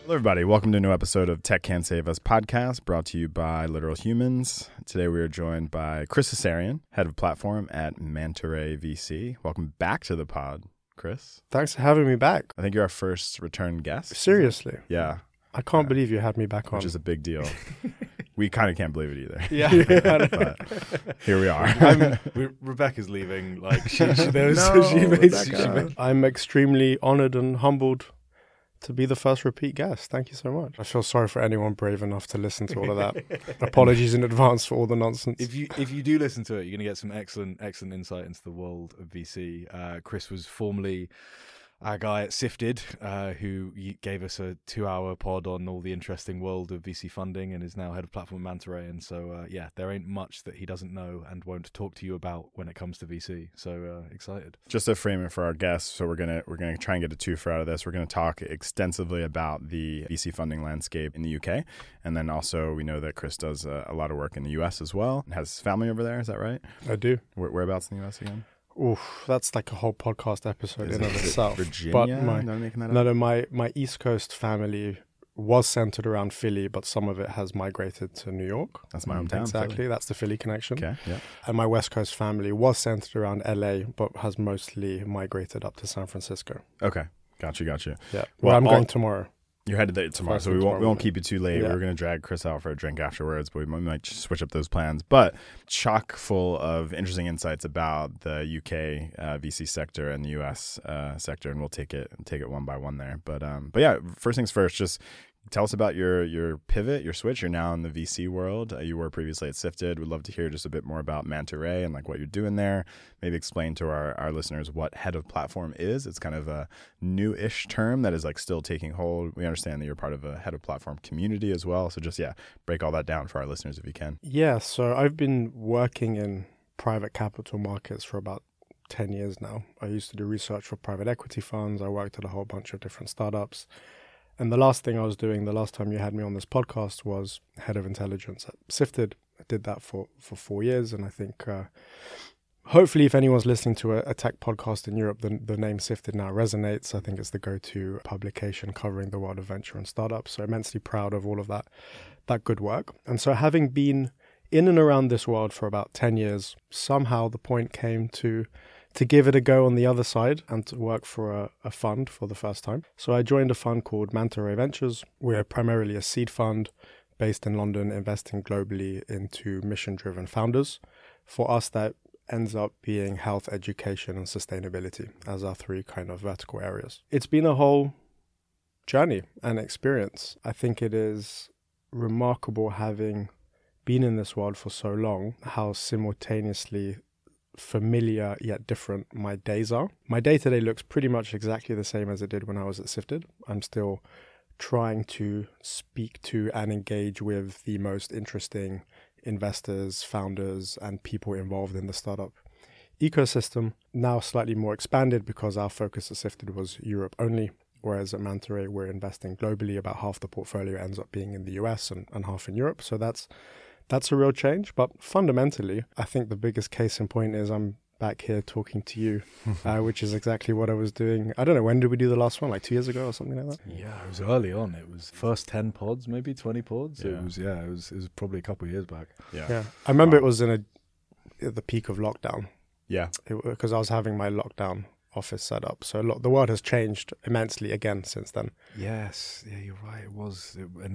Hello, everybody. Welcome to a new episode of Tech Can't Save Us podcast, brought to you by Literal Humans. Today, we are joined by Chris Cesarian, head of platform at Manta Ray VC. Welcome back to the pod, Chris. Thanks for having me back. I think you're our first return guest. Seriously? Yeah. I can't believe you had me back on. Which is a big deal. We kind of can't believe it either. Yeah. But here we are. Rebecca's leaving. Like I'm extremely honored and humbled to be the first repeat guest. Thank you so much. I feel sorry for anyone brave enough to listen to all of that. Apologies in advance for all the nonsense. If you do listen to it, you're going to get some excellent insight into the world of VC. Chris was formerly our guy at Sifted, who gave us a 2-hour pod on all the interesting world of VC funding and is now head of platform at Manta Ray. And so, there ain't much that he doesn't know and won't talk to you about when it comes to VC. So excited. Just to frame it for our guests, so we're gonna try and get a twofer out of this. We're gonna talk extensively about the VC funding landscape in the UK, and then also we know that Chris does a lot of work in the US as well and has family over there. Is that right? I do. Whereabouts in the US again? Oof, that's like a whole podcast episode in of itself. Virginia? But Am I making that up? No, my East Coast family was centered around Philly, but some of it has migrated to New York. That's my hometown. Exactly, Philly. that's the Philly connection. Okay, yeah. And my West Coast family was centered around LA, but has mostly migrated up to San Francisco. Okay, got you. Yeah, Well, I'm going tomorrow. You're headed there tomorrow, First so thing we won't tomorrow keep you too late. Yeah. We're going to drag Chris out for a drink afterwards, but we might just switch up those plans. But chock full of interesting insights about the UK VC sector and the US sector, and we'll take it one by one there. But yeah, first things first, just tell us about your pivot, your switch. You're now in the VC world. You were previously at Sifted. We'd love to hear just a bit more about Manta Ray and like what you're doing there. Maybe explain to our listeners what head of platform is. It's kind of a new-ish term that is like still taking hold. We understand that you're part of a head of platform community as well. So just, break all that down for our listeners if you can. Yeah, so I've been working in private capital markets for about 10 years now. I used to do research for private equity funds. I worked at a whole bunch of different startups. And the last thing I was doing the last time you had me on this podcast was head of intelligence at Sifted. I did that for 4 years. And I think hopefully if anyone's listening to a tech podcast in Europe, the name Sifted now resonates. I think it's the go-to publication covering the world of venture and startups. So immensely proud of all of that good work. And so having been in and around this world for about 10 years, somehow the point came to give it a go on the other side and to work for a fund for the first time. So I joined a fund called Manta Ray Ventures. We're primarily a seed fund based in London, investing globally into mission-driven founders. For us, that ends up being health, education, and sustainability as our 3 kind of vertical areas. It's been a whole journey and experience. I think it is remarkable, having been in this world for so long, how simultaneously familiar yet different my days are. My day-to-day looks pretty much exactly the same as it did when I was at Sifted. I'm still trying to speak to and engage with the most interesting investors, founders, and people involved in the startup ecosystem. Now slightly more expanded because our focus at Sifted was Europe only, whereas at Manta Ray we're investing globally. About half the portfolio ends up being in the US and half in Europe. So that's a real change. But fundamentally, I think the biggest case in point is I'm back here talking to you, which is exactly what I was doing. I don't know, when did we do the last one? Like 2 years ago or something like that? Yeah, it was early on. It was first 10 pods, maybe 20 pods. Yeah. It was probably a couple of years back. Yeah. I remember it was at the peak of lockdown. Yeah. Because I was having my lockdown office set up. So the world has changed immensely again since then. Yes, yeah, you're right. It was,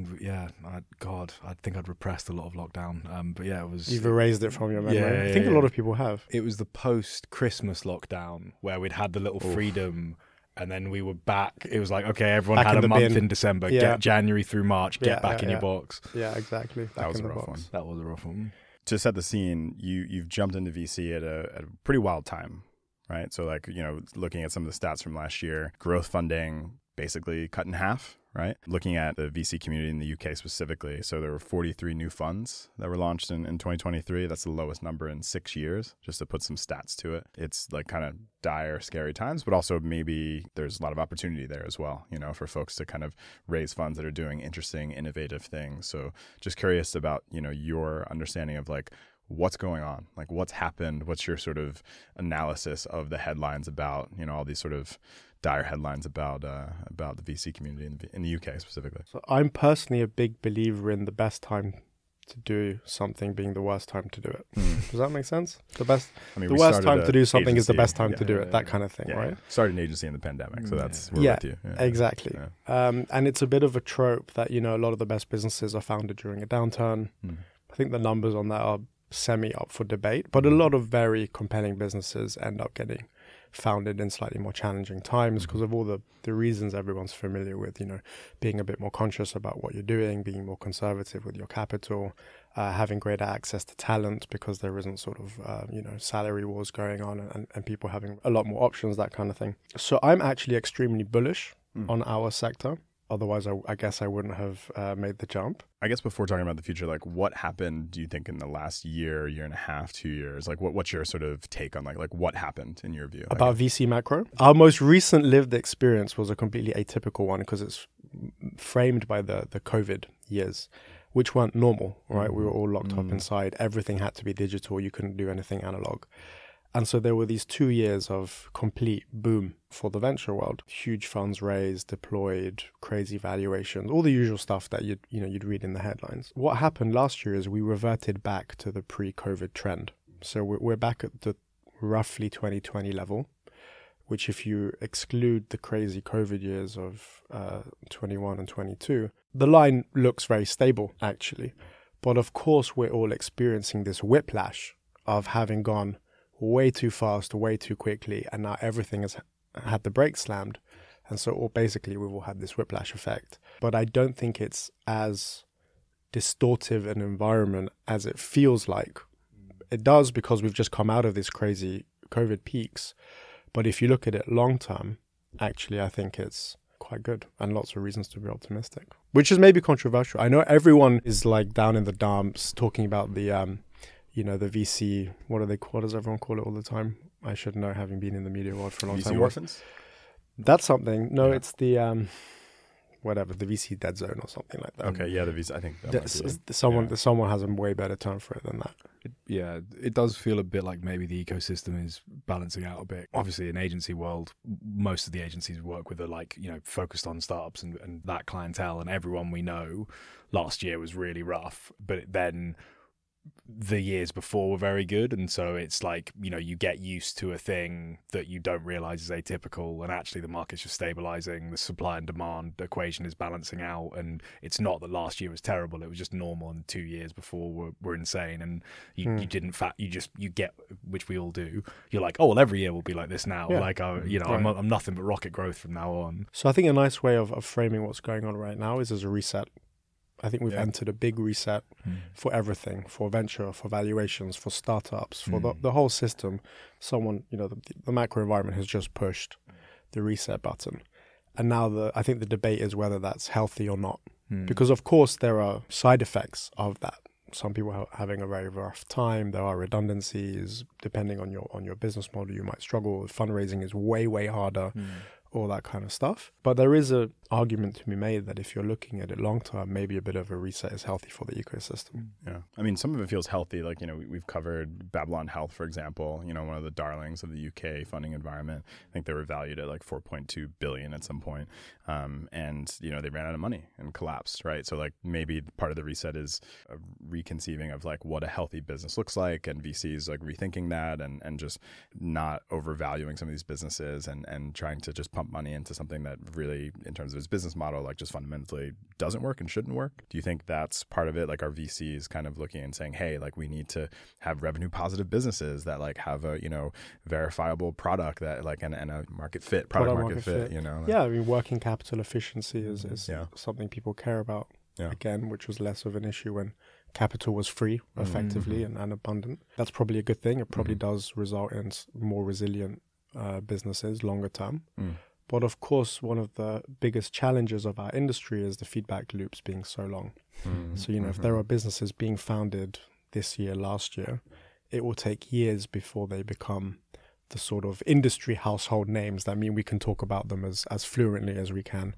I think I'd repressed a lot of lockdown. But yeah, it was. You've erased it from your memory. Yeah, I think a lot of people have. It was the post-Christmas lockdown where we'd had the little freedom, and then we were back. It was like, okay, everyone had a month in December. Yeah. Get January through March. Get back in your box. Yeah, exactly. That was a rough one. That was a rough one. To set the scene, you've jumped into VC at a pretty wild time. Right. So looking at some of the stats from last year, growth funding basically cut in half, right? Looking at the VC community in the UK specifically. So there were 43 new funds that were launched in 2023. That's the lowest number in 6 years, just to put some stats to it. It's like kind of dire, scary times, but also maybe there's a lot of opportunity there as well, for folks to kind of raise funds that are doing interesting, innovative things. So just curious about, your understanding of like, what's going on? Like, what's happened? What's your sort of analysis of the headlines about, all these sort of dire headlines about the VC community in the UK specifically? So I'm personally a big believer in the best time to do something being the worst time to do it. Does that make sense? The worst time to do something is the best time to do it. That kind of thing, right? Started an agency in the pandemic, so we're with you. Exactly. And it's a bit of a trope that, a lot of the best businesses are founded during a downturn. I think the numbers on that are semi up for debate, but a lot of very compelling businesses end up getting founded in slightly more challenging times because of all the reasons everyone's familiar with, being a bit more conscious about what you're doing, being more conservative with your capital, having greater access to talent because there isn't sort of, salary wars going on and people having a lot more options, that kind of thing. So I'm actually extremely bullish on our sector. Otherwise, I guess I wouldn't have made the jump. I guess before talking about the future, like what happened, do you think, in the last year and a half, 2 years? Like what's your sort of take on like what happened in your view? About VC macro? Our most recent lived experience was a completely atypical one because it's framed by the COVID years, which weren't normal, right? We were all locked up inside. Everything had to be digital. You couldn't do anything analog. And so there were these 2 years of complete boom for the venture world. Huge funds raised, deployed, crazy valuations, all the usual stuff that you'd read in the headlines. What happened last year is we reverted back to the pre-COVID trend. So we're back at the roughly 2020 level, which if you exclude the crazy COVID years of 21 and 22, the line looks very stable, actually. But of course, we're all experiencing this whiplash of having gone way too fast, way too quickly, and now everything has had the brakes slammed. And so basically we've all had this whiplash effect. But I don't think it's as distortive an environment as it feels like. It does because we've just come out of this crazy COVID peaks. But if you look at it long term, actually I think it's quite good and lots of reasons to be optimistic, which is maybe controversial. I know everyone is like down in the dumps talking about the the VC, what does everyone call it all the time? I should know, having been in the media world for a long time. VC orphans? That's something. No, it's the, the VC dead zone or something like that. Okay, yeah, the VC, I think that someone has a way better term for it than that. It does feel a bit like maybe the ecosystem is balancing out a bit. Obviously, in agency world, most of the agencies we work with are focused on startups and that clientele, and everyone we know last year was really rough, but then the years before were very good, and so it's like you get used to a thing that you don't realize is atypical, and actually the market's just stabilizing, the supply and demand equation is balancing out, and it's not that last year was terrible, it was just normal, and 2 years before were insane, and you get, which we all do, you're like, oh well, every year will be like this now. I'm nothing but rocket growth from now on. So I think a nice way of framing what's going on right now is as a reset. I think we've entered a big reset for everything, for venture, for valuations, for startups, for the whole system. The macro environment has just pushed the reset button. And now I think the debate is whether that's healthy or not. Because of course there are side effects of that. Some people are having a very rough time. There are redundancies. Depending on your business model, you might struggle. Fundraising is way, way harder. All that kind of stuff. But there is an argument to be made that if you're looking at it long term, maybe a bit of a reset is healthy for the ecosystem. Yeah. I mean, some of it feels healthy. Like, we've covered Babylon Health, for example, one of the darlings of the UK funding environment. I think they were valued at like 4.2 billion at some point. And they ran out of money and collapsed, right? So like maybe part of the reset is a reconceiving of like what a healthy business looks like, and VCs like rethinking that and just not overvaluing some of these businesses and trying to just pump money into something that really, in terms of its business model, like just fundamentally doesn't work and shouldn't work. Do you think that's part of it? Like, our VCs kind of looking and saying, hey, like we need to have revenue positive businesses that like have a, verifiable product that like, and a product market fit. Yeah. I mean, working capital efficiency is something people care about again, which was less of an issue when capital was free effectively and abundant. That's probably a good thing. It probably does result in more resilient businesses longer term. But of course, one of the biggest challenges of our industry is the feedback loops being so long. So, if there are businesses being founded this year, last year, it will take years before they become the sort of industry household names that mean we can talk about them as fluently as we can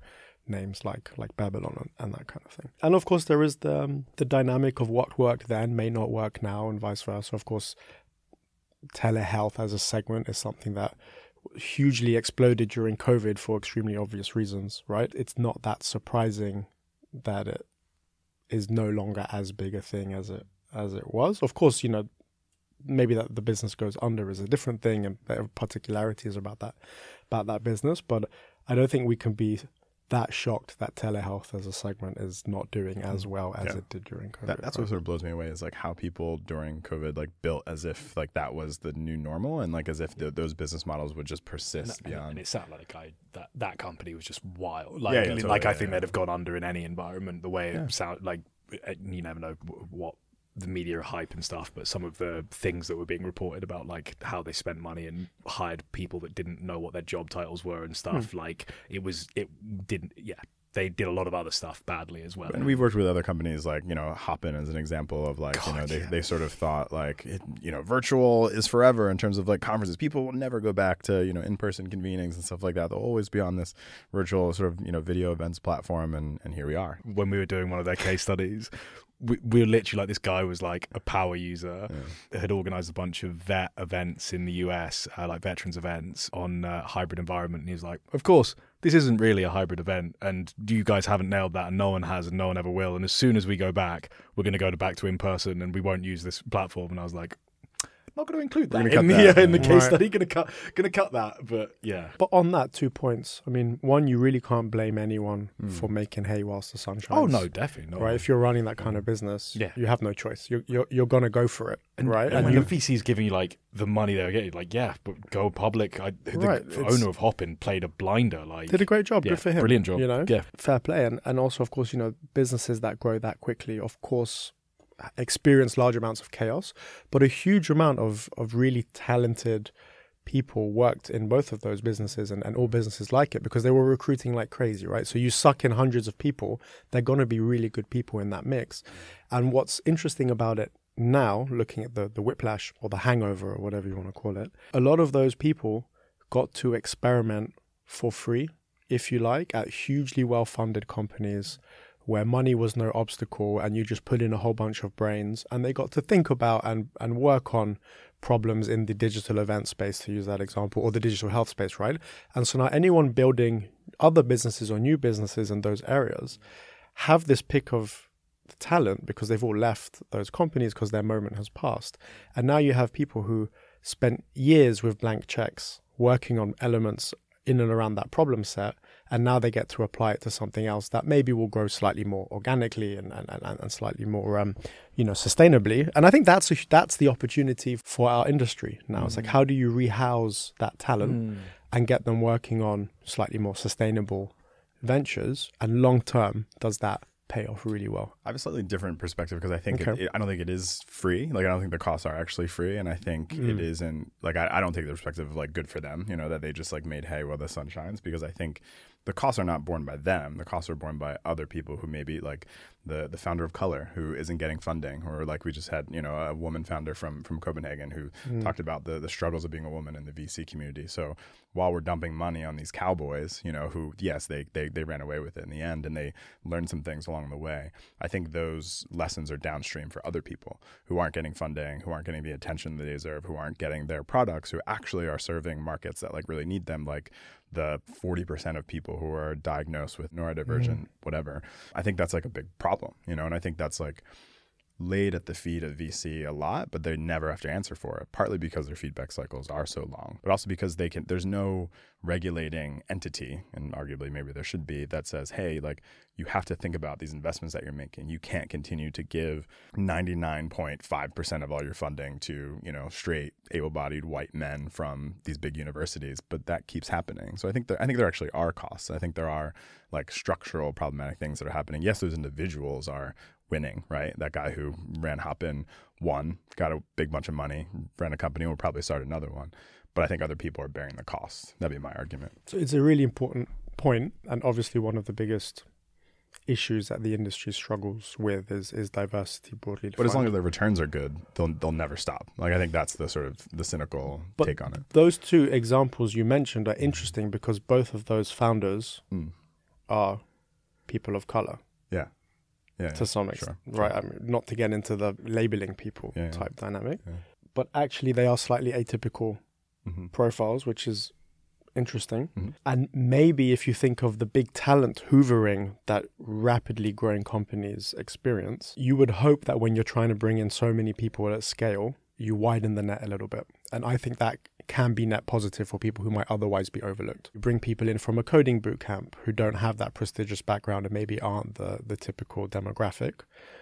names like Babylon and that kind of thing. And of course, there is the dynamic of what worked then may not work now, and vice versa. Of course, telehealth as a segment is something that hugely exploded during COVID for extremely obvious reasons, right? It's not that surprising that it is no longer as big a thing as it was. Of course, you know, maybe that the business goes under is a different thing, and there are particularities about that business. But I don't think we can be that shocked that telehealth as a segment is not doing as well as it did during COVID. That's what sort of blows me away, is like how people during COVID like built as if like that was the new normal, and like as if those business models would just persist beyond. And it sounded like that company was just wild. Like, I think they'd have gone under in any environment. The way it sounded, like, you never know what the media hype and stuff, but some of the things that were being reported about, like how they spent money and hired people that didn't know what their job titles were and stuff, like they did a lot of other stuff badly as well. And we've worked with other companies like, you know, Hopin as an example of like, they sort of thought like, virtual is forever in terms of like conferences. People will never go back to, in-person convenings and stuff like that. They'll always be on this virtual sort of, video events platform. And here we are. When we were doing one of their case studies, we were literally like, this guy was like a power user, had organized a bunch of vet events in the US, like veterans events on hybrid environment. And he was like, of course, this isn't really a hybrid event, and you guys haven't nailed that, and no one has, and no one ever will. And as soon as we go back, we're going to go back to in person, and we won't use this platform. And I was like, I'm not going to include that in the case study. Going to cut that, but yeah. But on that, 2 points. I mean, one, you really can't blame anyone for making hay whilst the sun shines. Oh no, definitely not. Right, if you're running that kind of business, you have no choice. You're going to go for it, right? And when your VC's giving you like the money they're getting, like but go public. The owner of Hopin played a blinder, like did a great job. Good for him. Brilliant job. Fair play. And also, of course, businesses that grow that quickly, of course, experience large amounts of chaos, but a huge amount of really talented people worked in both of those businesses and all businesses like it, because they were recruiting like crazy, right? So you suck in hundreds of people, they're going to be really good people in that mix. And what's interesting about it now, looking at the whiplash or the hangover or whatever you want to call it, a lot of those people got to experiment for free, if you like, at hugely well-funded companies where money was no obstacle, and you just put in a whole bunch of brains, and they got to think about and work on problems in the digital event space, to use that example, or the digital health space, right? And so now anyone building other businesses or new businesses in those areas have this pick of talent, because they've all left those companies because their moment has passed. And now you have people who spent years with blank checks working on elements in and around that problem set, and now they get to apply it to something else that maybe will grow slightly more organically and slightly more sustainably. And I think that's the opportunity for our industry now. It's like, how do you rehouse that talent and get them working on slightly more sustainable ventures, and long term does that pay off really well? I have a slightly different perspective, because I think I don't think it is free. Like, I don't think the costs are actually free, and I think it isn't, like, I don't take the perspective of like good for them, that they just like made hay while the sun shines, because I think the costs are not borne by them. The costs are borne by other people who maybe, like the founder of Color, who isn't getting funding, or like we just had a woman founder from Copenhagen who talked about the struggles of being a woman in the VC community. So while we're dumping money on these cowboys, who, yes, they ran away with it in the end, and they learned some things along the way, I think those lessons are downstream for other people who aren't getting funding, who aren't getting the attention that they deserve, who aren't getting their products, who actually are serving markets that like really need them, like the 40% of people who are diagnosed with neurodivergent, whatever. I think that's like a big problem, and I think that's like laid at the feet of VC a lot, but they never have to answer for it, partly because their feedback cycles are so long, but also because there's no regulating entity, and arguably maybe there should be, that says, hey, like, you have to think about these investments that you're making. You can't continue to give 99.5% of all your funding to, straight, able-bodied white men from these big universities, but that keeps happening. So I think there actually are costs. I think there are like structural problematic things that are happening. Yes, those individuals are winning, right? That guy who ran Hopin won, got a big bunch of money, ran a company, and will probably start another one. But I think other people are bearing the costs. That'd be my argument. So it's a really important point, and obviously one of the biggest issues that the industry struggles with is diversity broadly defined. But as long as their returns are good, they'll never stop. Like, I think that's the sort of the cynical take on it. Those two examples you mentioned are interesting, because both of those founders are people of color. Yeah. To some extent, right? I mean, not to get into the labeling people type dynamic, but actually they are slightly atypical profiles, which is interesting. And maybe if you think of the big talent hoovering that rapidly growing companies experience, you would hope that when you're trying to bring in so many people at scale, you widen the net a little bit. And I think that can be net positive for people who might otherwise be overlooked. You bring people in from a coding bootcamp who don't have that prestigious background and maybe aren't the typical demographic.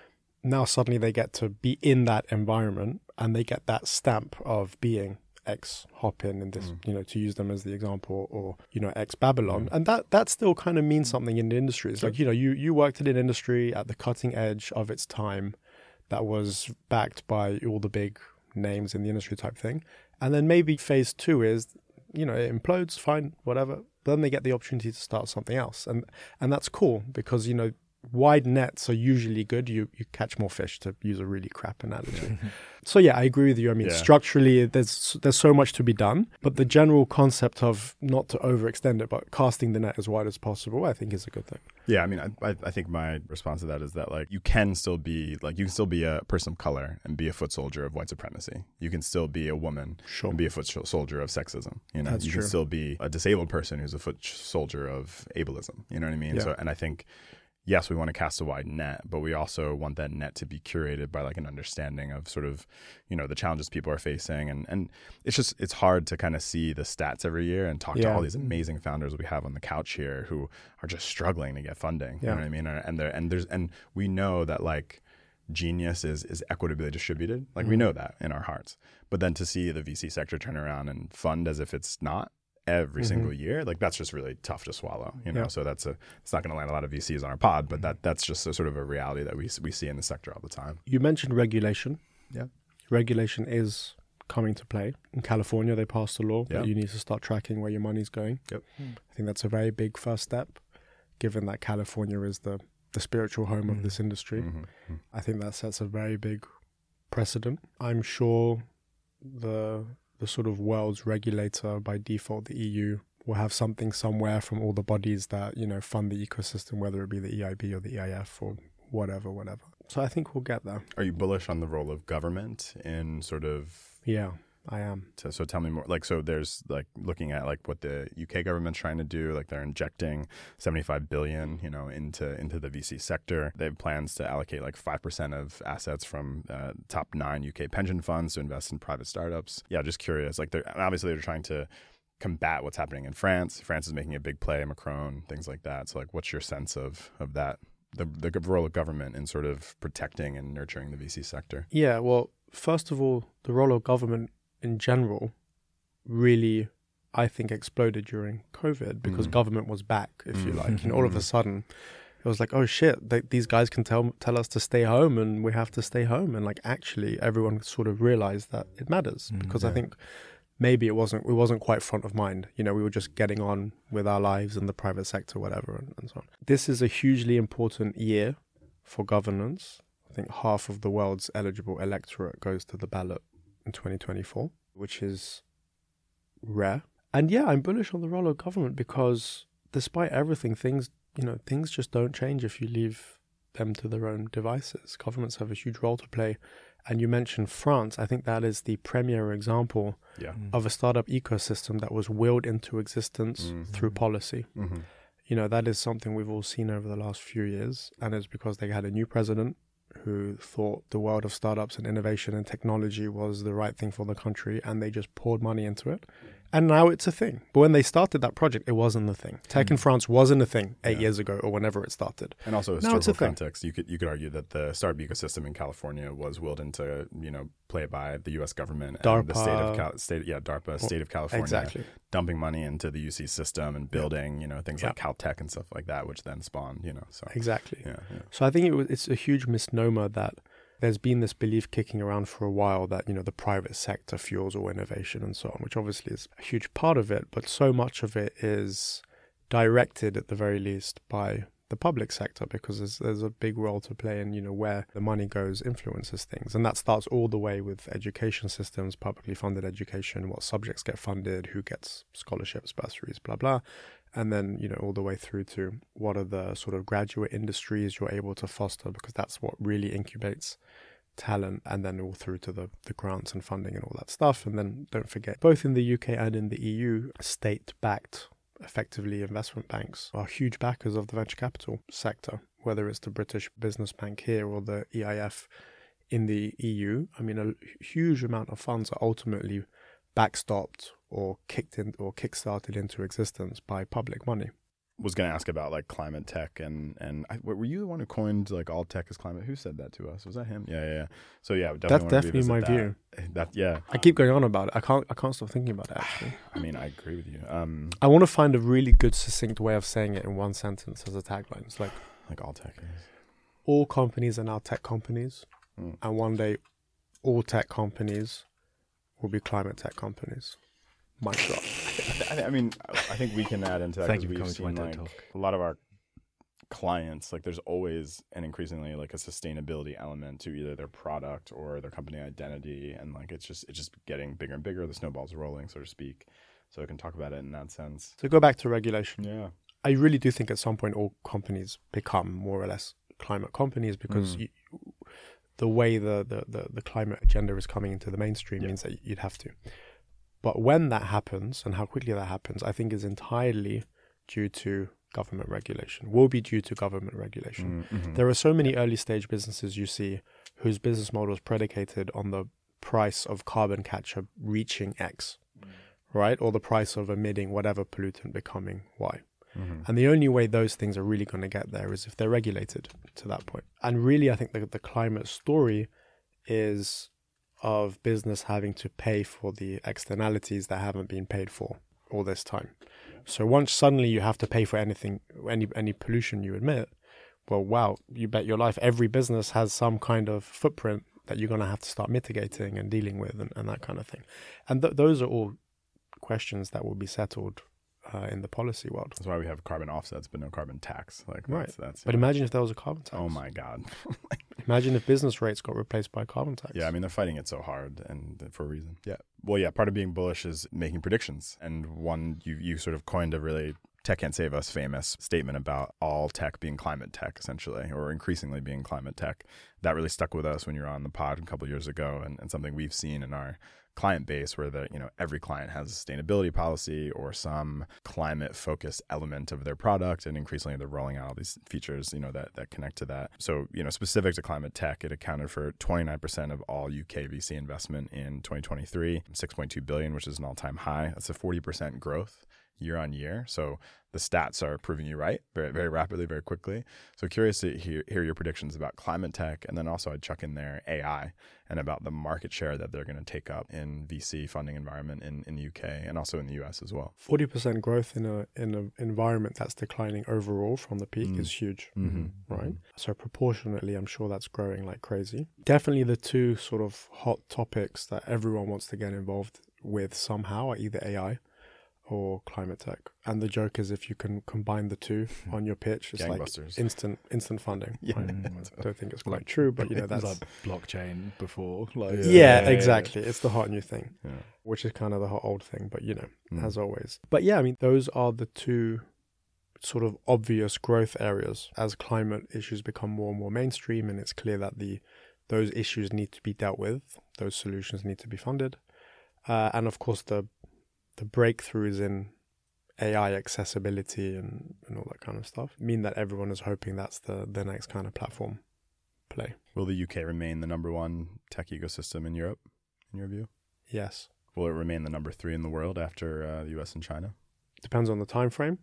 Now suddenly they get to be in that environment and they get that stamp of being ex-Hopin in this, to use them as the example, or, ex-Babylon. And that still kind of means something in the industry. It's like, you worked in an industry at the cutting edge of its time that was backed by all the big names in the industry type thing. And then maybe phase 2 is, it implodes, fine, whatever. Then they get the opportunity to start something else. And that's cool because, wide nets are usually good. You catch more fish, to use a really crap analogy. So yeah, I agree with you. I mean, structurally, there's so much to be done, but the general concept of not to overextend it, but casting the net as wide as possible, I think is a good thing. Yeah, I mean, I think my response to that is that you can still be a person of color and be a foot soldier of white supremacy. You can still be a woman and be a foot soldier of sexism. That's you true. Can still be a disabled person who's a foot soldier of ableism. You know what I mean? Yeah. So, and I think, yes, we want to cast a wide net, but we also want that net to be curated by an understanding of sort of, the challenges people are facing. And it's hard to kind of see the stats every year and talk to all these amazing founders we have on the couch here who are just struggling to get funding. You know what I mean? And we know that genius is equitably distributed. We know that in our hearts. But then to see the VC sector turn around and fund as if it's not every single year, that's just really tough to swallow, So it's not going to land a lot of VCs on our pod, but that's just a sort of a reality that we see in the sector all the time. You mentioned regulation. Yeah. Regulation is coming to play. In California, they passed a law that you need to start tracking where your money's going. Yep. I think that's a very big first step, given that California is the spiritual home of this industry. I think that sets a very big precedent. I'm sure the sort of world's regulator by default, the EU, will have something somewhere from all the bodies that, fund the ecosystem, whether it be the EIB or the EIF or whatever. So I think we'll get there. Are you bullish on the role of government in sort of... Yeah, I am. So tell me more. So there's looking at what the UK government's trying to do. They're injecting 75 billion, into the VC sector. They have plans to allocate 5% of assets from top 9 UK pension funds to invest in private startups. Yeah, just curious. They're trying to combat what's happening in France. France is making a big play, Macron, things like that. So what's your sense of that? The role of government in sort of protecting and nurturing the VC sector? Yeah, well, first of all, the role of government in general really, I think, exploded during COVID because government was back, if you like. All of a sudden, it was oh shit, these guys can tell us to stay home and we have to stay home. And actually, everyone sort of realized that it matters because I think maybe it wasn't quite front of mind. We were just getting on with our lives in the private sector, whatever, and so on. This is a hugely important year for governance. I think half of the world's eligible electorate goes to the ballot in 2024, which is rare. And yeah, I'm bullish on the role of government because despite everything, things just don't change if you leave them to their own devices. Governments have a huge role to play. And you mentioned France. I think that is the premier example of a startup ecosystem that was willed into existence through policy. That is something we've all seen over the last few years. And it's because they had a new president who thought the world of startups and innovation and technology was the right thing for the country, and they just poured money into it. And now it's a thing. But when they started that project, it wasn't a thing. Tech in France wasn't a thing 8 years ago or whenever it started. And also historical context, you could argue that the startup ecosystem in California was willed into, play by the U.S. government and DARPA. the DARPA, state of California, exactly. dumping money into the UC system and building, things like Caltech and stuff like that, which then spawned, so. Exactly. Yeah. So I think it's a huge misnomer that there's been this belief kicking around for a while that, the private sector fuels all innovation and so on, which obviously is a huge part of it, but so much of it is directed at the very least by the public sector because there's a big role to play in, where the money goes influences things. And that starts all the way with education systems, publicly funded education, what subjects get funded, who gets scholarships, bursaries, blah, blah. And then, all the way through to what are the sort of graduate industries you're able to foster, because that's what really incubates talent, and then all through to the grants and funding and all that stuff. And then don't forget, both in the UK and in the EU, state-backed, effectively, investment banks are huge backers of the venture capital sector, whether it's the British Business Bank here or the EIF in the EU. I mean, a huge amount of funds are ultimately backstopped or kickstarted into existence by public money. Was going to ask about like climate tech and were you the one who coined like all tech is climate? Who said that to us? Was that him? Yeah. So yeah, that's definitely my view. Yeah. I keep going on about it. I can't stop thinking about it, actually. I mean, I agree with you. I want to find a really good, succinct way of saying it in one sentence as a tagline. It's like all tech is. All companies are now tech companies, and one day all tech companies will be climate tech companies. Mic drop. I mean, I think we can add into that. Thank you for we've coming to my seen TED Talk. a lot of our clients, like there's always and increasingly like a sustainability element to either their product or their company identity, and like it's just getting bigger and bigger. The snowball's rolling, so to speak. So I can talk about it in that sense. So go back to regulation. Yeah, I really do think at some point all companies become more or less climate companies, because the way the climate agenda is coming into the mainstream means that you'd have to. But when that happens, and how quickly that happens, I think is entirely due to government regulation, will be due to government regulation. There are so many early stage businesses you see whose business model is predicated on the price of carbon capture reaching X, right? Or the price of emitting whatever pollutant becoming Y. And the only way those things are really going to get there is if they're regulated to that point. And really, I think the climate story is of business having to pay for the externalities that haven't been paid for all this time. So once suddenly you have to pay for any pollution you emit, well, wow, you bet your life every business has some kind of footprint that you're going to have to start mitigating and dealing with and that kind of thing. And those are all questions that will be settled in the policy world. That's why we have carbon offsets, but no carbon tax. Like that's But imagine if there was a carbon tax. Oh my God. Imagine if business rates got replaced by carbon tax. Yeah, I mean, they're fighting it so hard and for a reason. Yeah. Well, yeah, part of being bullish is making predictions. And one, you sort of coined a really tech can't save us famous statement about all tech being climate tech, essentially, or increasingly being climate tech. That really stuck with us when you were on the pod a couple of years ago, and something we've seen in our client base where every client has a sustainability policy or some climate focused element of their product, and increasingly they're rolling out all these features that connect to that. So specific to climate tech, it accounted for 29% of all UK VC investment in 2023, 6.2 billion, which is an all-time high. That's a 40% growth year on year. So the stats are proving you right very, very rapidly, very quickly. So curious to hear your predictions about climate tech. And then also I'd chuck in there AI and about the market share that they're going to take up in VC funding environment in the UK and also in the US as well. 40% growth in an environment that's declining overall from the peak is huge, right? So proportionately, I'm sure that's growing like crazy. Definitely the two sort of hot topics that everyone wants to get involved with somehow are either AI or climate tech. And the joke is if you can combine the two on your pitch, it's like instant funding. Yeah. Right? I don't think it's quite true, but that's like blockchain before. Exactly. It's the hot new thing, which is kind of the hot old thing, but as always. But yeah, I mean, those are the two sort of obvious growth areas as climate issues become more and more mainstream, and it's clear that those issues need to be dealt with, those solutions need to be funded. And of course, the breakthroughs in AI accessibility and all that kind of stuff mean that everyone is hoping that's the next kind of platform play. Will the UK remain the number one tech ecosystem in Europe, in your view? Yes. Will it remain the number 3 in the world after the US and China? Depends on the time frame.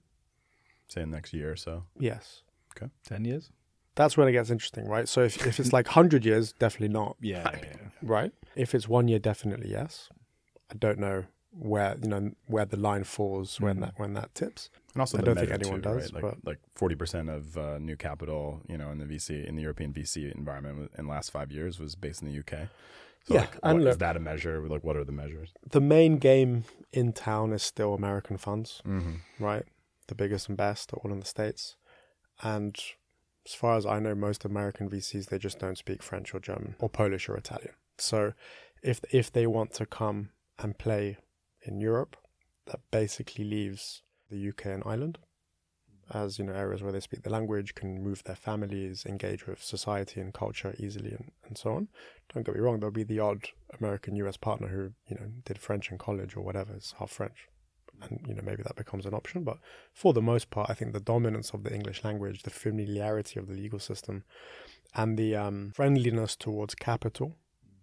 Say in the next year or so. Yes. Okay. 10 years? That's when it gets interesting, right? So if it's like 100 years, definitely not. Yeah. Right? If it's 1 year, definitely yes. I don't know where the line falls when that tips. And also I don't think anyone does, right? Like 40% of new capital, in the European VC environment in the last 5 years was based in the UK. So is that a measure? Like, what are the measures? The main game in town is still American funds, right? The biggest and best are all in the States. And as far as I know, most American VCs, they just don't speak French or German or Polish or Italian. So if they want to come and play in Europe, that basically leaves the UK and Ireland as, areas where they speak the language, can move their families, engage with society and culture easily and so on. Don't get me wrong, there'll be the odd American-US partner who, did French in college or whatever, is half French. And, maybe that becomes an option. But for the most part, I think the dominance of the English language, the familiarity of the legal system, and the friendliness towards capital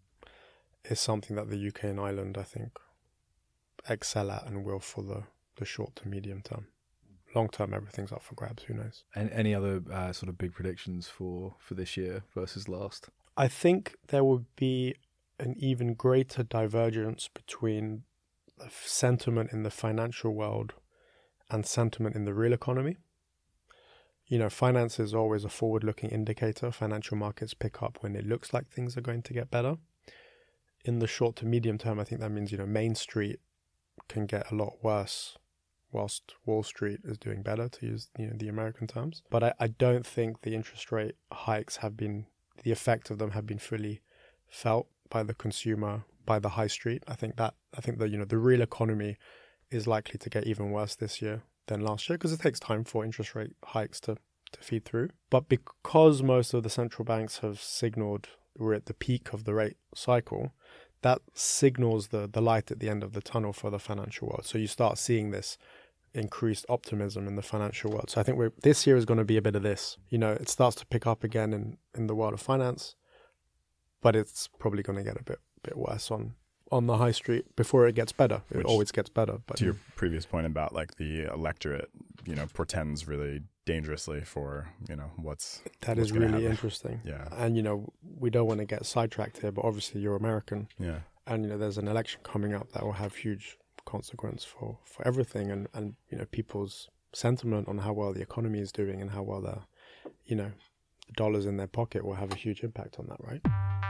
is something that the UK and Ireland, I think, excel at and will for the short to medium term. Long term, everything's up for grabs. Who knows? And any other sort of big predictions for this year versus last? I think there will be an even greater divergence between the sentiment in the financial world and sentiment in the real economy. Finance is always a forward-looking indicator. Financial markets pick up when it looks like things are going to get better. In the short to medium term, I think that means, Main Street can get a lot worse whilst Wall Street is doing better, to use the American terms. But I don't think the interest rate hikes the effect of them have been fully felt by the consumer, by the high street. I think the real economy is likely to get even worse this year than last year, because it takes time for interest rate hikes to feed through. But because most of the central banks have signaled we're at the peak of the rate cycle, that signals the light at the end of the tunnel for the financial world. So you start seeing this increased optimism in the financial world. So I think this year is going to be a bit of this. It starts to pick up again in the world of finance, but it's probably going to get a bit worse on the high street before it gets better. It always gets better. But to your previous point about like the electorate, portends really dangerously for, what's really happen. Interesting. Yeah. And, we don't want to get sidetracked here, but obviously you're American. Yeah. And, there's an election coming up that will have huge consequence for everything and people's sentiment on how well the economy is doing and how well the dollars in their pocket will have a huge impact on that, right?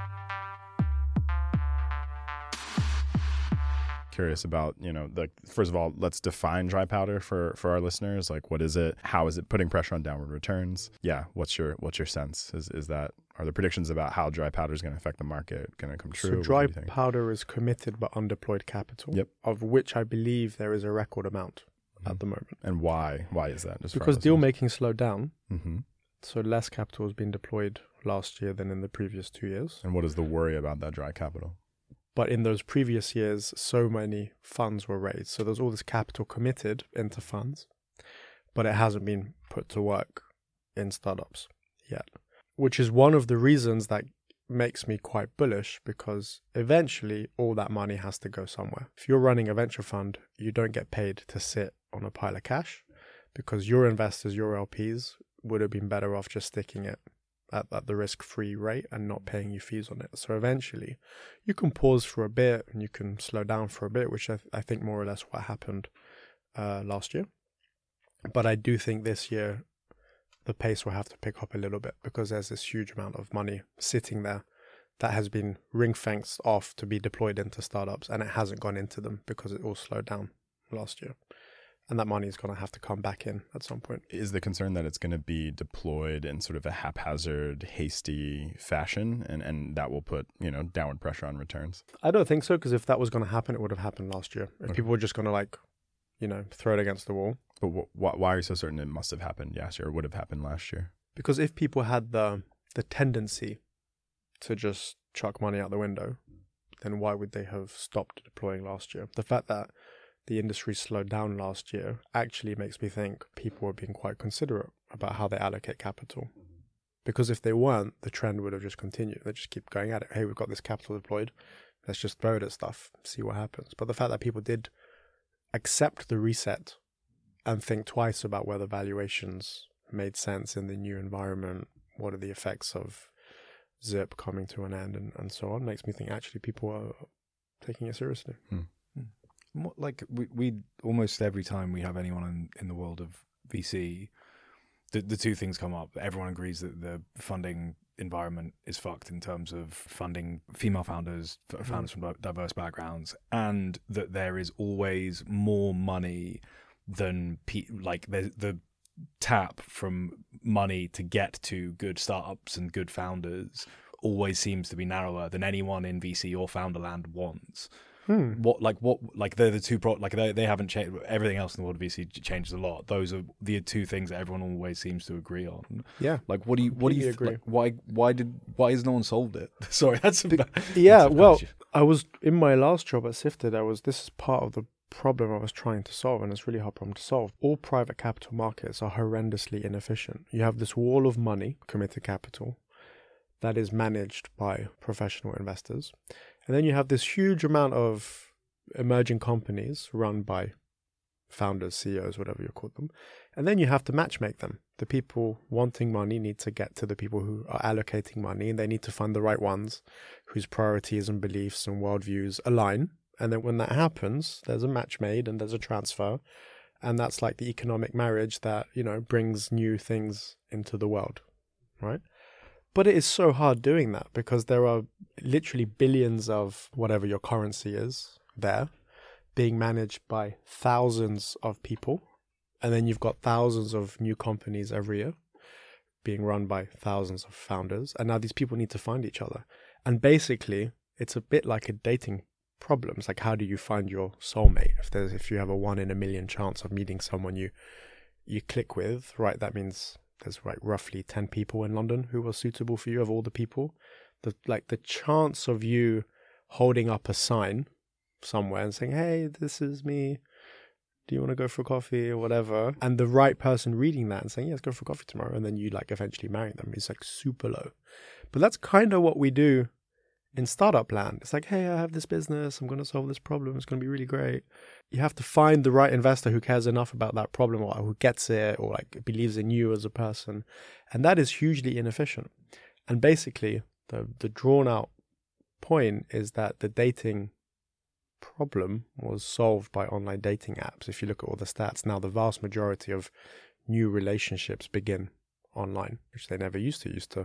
Curious about, first of all, let's define dry powder for our listeners. Like, what is it? How is it putting pressure on downward returns? Yeah. What's your sense? Are the predictions about how dry powder is going to affect the market going to come true? So dry powder is committed but undeployed capital, yep, of which I believe there is a record amount at the moment. And why is that? Because deal making slowed down. Mm-hmm. So less capital has been deployed last year than in the previous 2 years. And what is the worry about that dry capital? But in those previous years, so many funds were raised. So there's all this capital committed into funds, but it hasn't been put to work in startups yet, which is one of the reasons that makes me quite bullish, because eventually all that money has to go somewhere. If you're running a venture fund, you don't get paid to sit on a pile of cash, because your investors, your LPs, would have been better off just sticking it at the risk-free rate and not paying you fees on it. So eventually you can pause for a bit and you can slow down for a bit, which I think more or less what happened last year. But I do think this year the pace will have to pick up a little bit, because there's this huge amount of money sitting there that has been ring-fenced off to be deployed into startups, and it hasn't gone into them because it all slowed down last year. And that money is going to have to come back in at some point. Is the concern that it's going to be deployed in sort of a haphazard, hasty fashion, and that will put, downward pressure on returns? I don't think so, because if that was going to happen, it would have happened last year. If people were just going to throw it against the wall. But why are you so certain it must have happened last year or would have happened last year? Because if people had the tendency to just chuck money out the window, then why would they have stopped deploying last year? The fact that the industry slowed down last year actually makes me think people were being quite considerate about how they allocate capital. Because if they weren't, the trend would have just continued. They just keep going at it. Hey, we've got this capital deployed. Let's just throw it at stuff, see what happens. But the fact that people did accept the reset and think twice about whether valuations made sense in the new environment, what are the effects of Zip coming to an end and so on, makes me think actually people are taking it seriously. Like we almost every time we have anyone in the world of VC, the two things come up. Everyone agrees that the funding environment is fucked in terms of funding female founders, founders from diverse backgrounds, and that there is always more money than the tap from money to get to good startups and good founders always seems to be narrower than anyone in VC or Founderland wants. What they're the two they haven't changed. Everything else in the world of VC changes a lot. Those are the two things that everyone always seems to agree on. Yeah. Like, what do you agree? Like, why has no one solved it? Sorry, that's a bad, yeah. That's a Well, bad I was in my last job at Sifted. This is part of the problem I was trying to solve, and it's a really hard problem to solve. All private capital markets are horrendously inefficient. You have this wall of money, committed capital, that is managed by professional investors. And then you have this huge amount of emerging companies run by founders, CEOs, whatever you call them. And then you have to matchmake them. The people wanting money need to get to the people who are allocating money, and they need to find the right ones whose priorities and beliefs and worldviews align. And then when that happens, there's a match made and there's a transfer. And that's like the economic marriage that, brings new things into the world, right? But it is so hard doing that because there are literally billions of whatever your currency is there being managed by thousands of people. And then you've got thousands of new companies every year being run by thousands of founders. And now these people need to find each other. And basically, it's a bit like a dating problem. It's like, how do you find your soulmate? If you have a 1 in a million chance of meeting someone you click with, right? That means there's like roughly 10 people in London who are suitable for you of all the people. The chance of you holding up a sign somewhere and saying, hey, this is me, do you want to go for coffee or whatever? And the right person reading that and saying, yeah, let's go for coffee tomorrow. And then you eventually marry them. It's like super low. But that's kind of what we do in startup land. It's like, hey, I have this business. I'm going to solve this problem. It's going to be really great. You have to find the right investor who cares enough about that problem or who gets it or believes in you as a person. And that is hugely inefficient. And basically, the drawn out point is that the dating problem was solved by online dating apps. If you look at all the stats, now the vast majority of new relationships begin online, which they never used to.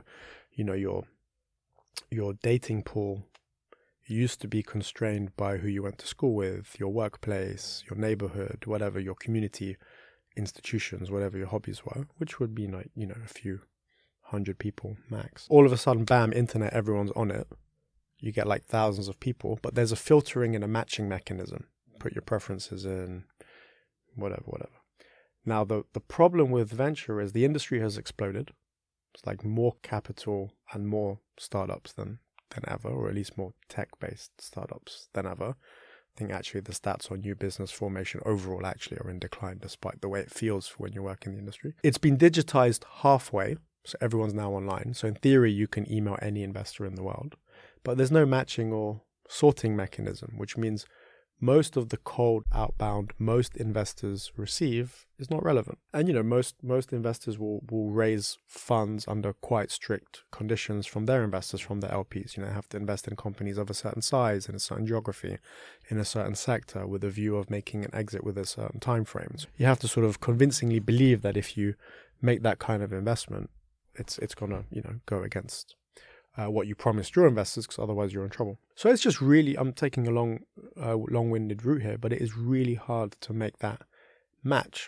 Your dating pool used to be constrained by who you went to school with, your workplace, your neighborhood, whatever, your community institutions, whatever your hobbies were, which would be a few hundred people max. All of a sudden, bam, internet, everyone's on it. You get thousands of people, but there's a filtering and a matching mechanism. Put your preferences in, whatever. Now, the problem with venture is the industry has exploded. It's more capital and more startups than ever, or at least more tech-based startups than ever. I think actually the stats on new business formation overall actually are in decline, despite the way it feels when you work in the industry. It's been digitized halfway, so everyone's now online. So in theory, you can email any investor in the world, but there's no matching or sorting mechanism, which means most of the cold outbound most investors receive is not relevant. And most investors will raise funds under quite strict conditions from their investors, from their LPs. They have to invest in companies of a certain size, in a certain geography, in a certain sector, with a view of making an exit with a certain time frame. You have to sort of convincingly believe that if you make that kind of investment, it's gonna go against what you promised your investors, because otherwise you're in trouble. So it's just really, I'm taking a long-winded route here, but it is really hard to make that match.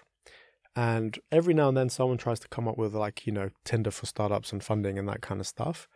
And every now and then someone tries to come up with Tinder for startups and funding and that kind of stuff,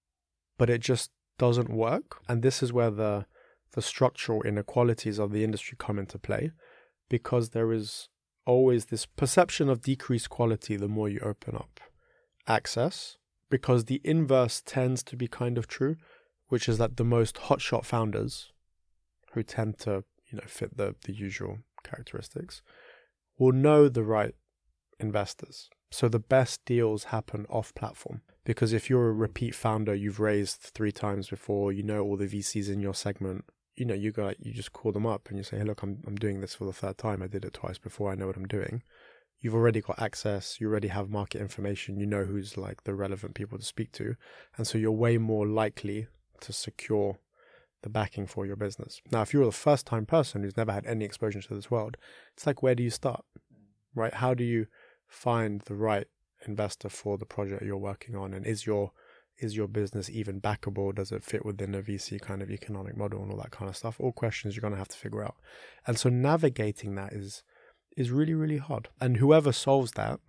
but it just doesn't work. And this is where the structural inequalities of the industry come into play, because there is always this perception of decreased quality the more you open up access. Because the inverse tends to be kind of true, which is that the most hotshot founders, who tend to, fit the usual characteristics, will know the right investors. So the best deals happen off platform. Because if you're a repeat founder, you've raised 3 times before, all the VCs in your segment, you just call them up and you say, hey, look, I'm doing this for the 3rd time. I did it twice before. I know what I'm doing. You've already got access, you already have market information, you know who's the relevant people to speak to. And so you're way more likely to secure the backing for your business. Now, if you're the first time person who's never had any exposure to this world, it's where do you start, right? How do you find the right investor for the project you're working on? And is your business even backable? Does it fit within a VC kind of economic model and all that kind of stuff? All questions you're going to have to figure out. And so navigating that is really, really hard. And whoever solves that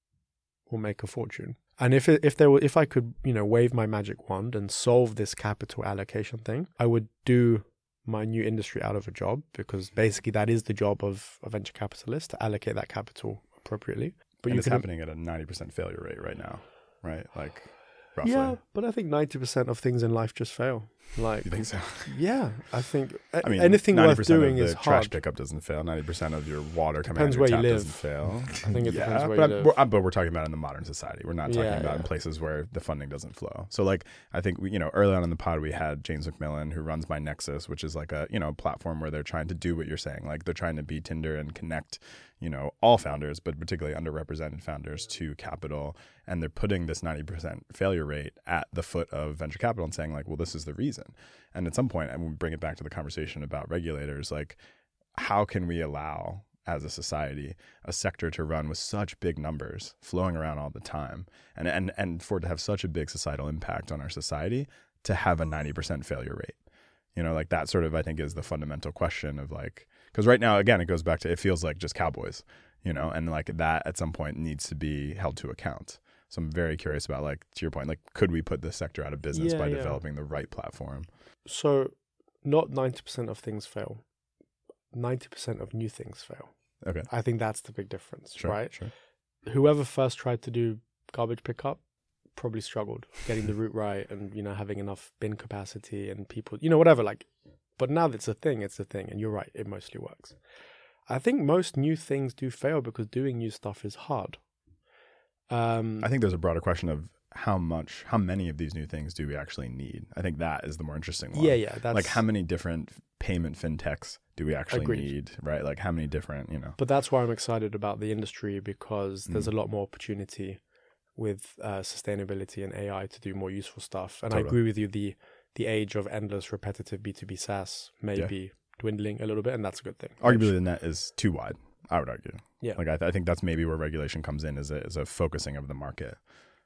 will make a fortune. And if I could, wave my magic wand and solve this capital allocation thing, I would do my new industry out of a job, because basically that is the job of a venture capitalist, to allocate that capital appropriately. But and it's happening at a 90% failure rate right now, right? Like, roughly. Yeah, but I think 90% of things in life just fail. Like, You think so? yeah, I think I mean, anything worth 90% doing of is the trash hard. pickup doesn't fail. 90% of your water coming Depends out of your where you tap live. doesn't fail. I think it depends where but you live. but we're talking about in the modern society. We're not talking about in places where the funding doesn't flow. So like, I think early on in the pod we had James McMillan, who runs My Nexus, which is like a platform where they're trying to do what you're saying. Like they're trying to be Tinder and connect all founders, but particularly underrepresented founders, to capital. And they're putting this 90% failure rate at the foot of venture capital and saying like, well, this is the reason. And at some point, and we bring it back to the conversation about regulators, like how can we allow as a society a sector to run with such big numbers flowing around all the time and for it to have such a big societal impact on our society to have a 90% failure rate? Like that sort of, I think, is the fundamental question of like, because right now, again, it goes back to, it feels like just cowboys, and like that at some point needs to be held to account. So I'm very curious about, like, to your point, like, could we put this sector out of business by developing the right platform? So not 90% of things fail. 90% of new things fail. Okay. I think that's the big difference, right? Sure. Whoever first tried to do garbage pickup probably struggled getting the route right and, having enough bin capacity and people, whatever, like, but now it's a thing, and you're right, it mostly works. I think most new things do fail because doing new stuff is hard. I think there's a broader question of how many of these new things do we actually need? I think that is the more interesting one. Yeah. That's like, how many different payment fintechs do we actually need, right? Like, how many different, But that's why I'm excited about the industry, because there's a lot more opportunity with sustainability and AI to do more useful stuff. And Totally. I agree with you, the age of endless repetitive B2B SaaS may be dwindling a little bit, and that's a good thing. Arguably, the net is too wide, I would argue. Yeah. Like, I think that's maybe where regulation comes in, as a focusing of the market,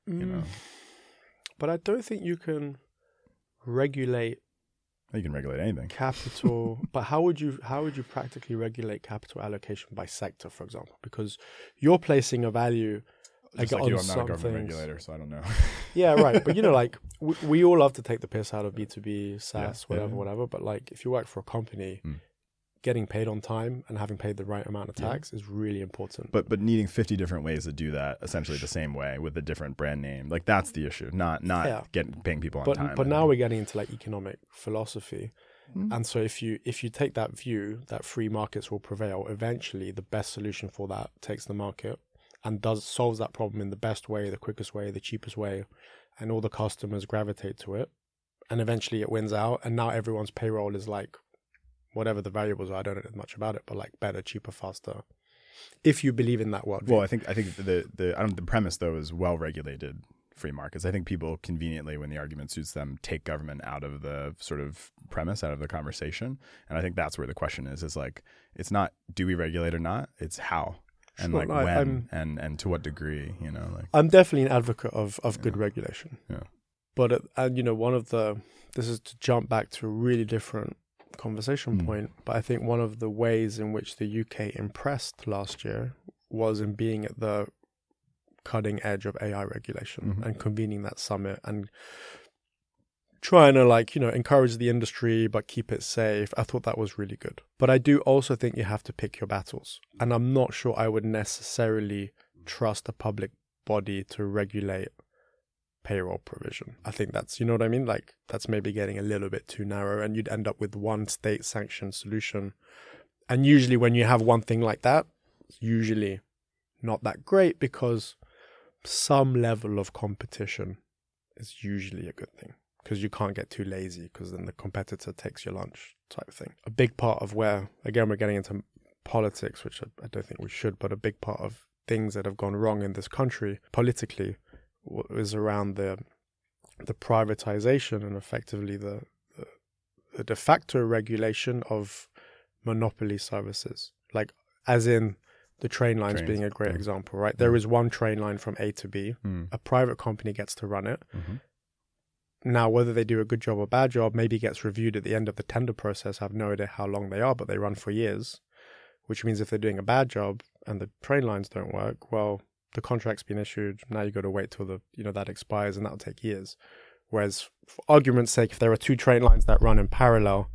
But I don't think you can regulate You can regulate anything. capital. But how would you practically regulate capital allocation by sector, for example? Because you're placing a value Just on like you, I'm not a some government things. regulator, so I don't know. Yeah, right. But like we all love to take the piss out of B2B, SaaS, Yeah, whatever. But like if you work for a company, getting paid on time and having paid the right amount of tax is really important. But needing 50 different ways to do that essentially the same way with a different brand name, like that's the issue. Not paying people on time. But now we're getting into like economic philosophy. And so if you take that view that free markets will prevail, eventually the best solution for that takes the market and solves that problem in the best way, the quickest way, the cheapest way, and all the customers gravitate to it. And eventually it wins out, and now everyone's payroll is like whatever the variables are. I don't know much about it, but like better, cheaper, faster. If you believe in that worldview. Well, I think the premise though is well-regulated free markets. I think people conveniently, when the argument suits them, take government out of the sort of premise, out of the conversation. And I think that's where the question is like, it's not do we regulate or not, it's how. And Sure, like no, when and to what degree, like. I'm definitely an advocate of good regulation. Yeah. But this is to jump back to a really different conversation point, but I think one of the ways in which the UK impressed last year was in being at the cutting edge of AI regulation and convening that summit and trying to encourage the industry but keep it safe. I thought that was really good. But I do also think you have to pick your battles. And I'm not sure I would necessarily trust a public body to regulate payroll provision. I think that's, what I mean? Like that's maybe getting a little bit too narrow, and you'd end up with one state sanctioned solution. And usually when you have one thing like that, it's usually not that great because some level of competition is usually a good thing, because you can't get too lazy because then the competitor takes your lunch type thing. A big part of where, again, we're getting into politics, which I don't think we should, but a big part of things that have gone wrong in this country politically is around the privatization and effectively the de facto regulation of monopoly services, like as in the train lines being a great example, right? There is one train line from A to B. A private company gets to run it. Now, whether they do a good job or bad job maybe gets reviewed at the end of the tender process. I have no idea how long they are, but they run for years, which means if they're doing a bad job and the train lines don't work, well, the contract's been issued. Now you got to wait till that expires, and that'll take years. Whereas, for argument's sake, if there are two train lines that run in parallel,